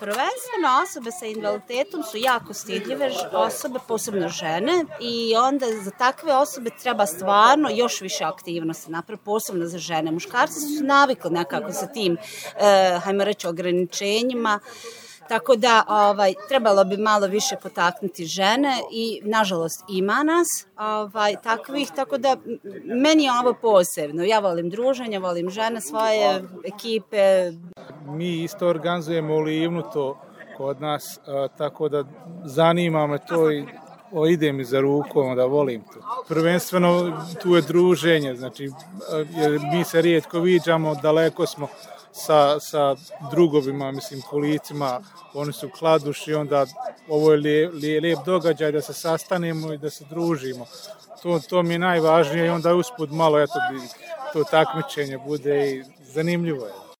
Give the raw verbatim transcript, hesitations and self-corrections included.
prvenstveno osobe sa invaliditetom su jako stidljive osobe, posebno žene, i onda za takve osobe treba stvarno još više aktivnosti napraviti, posebno za žene. Muškarci su navikli nekako sa tim, e, hajmo reći, ograničenjima. Tako da ovaj, trebalo bi malo više potaknuti žene i nažalost ima nas ovaj, takvih, tako da meni je ovo posebno. Ja volim druženje, volim žene, svoje ekipe. Mi isto organizujemo u Livnu to kod nas, a, tako da zanima me to i o, ide mi za rukom, da volim to. Prvenstveno tu je druženje, znači jer mi se rijetko viđamo, daleko smo sa, sa drugovima, mislim, kolicima, oni su kladuši, onda ovo je lijep, lijep događaj da se sastanemo i da se družimo. To, to mi je najvažnije i onda usput malo eto, to takmičenje bude i zanimljivo je.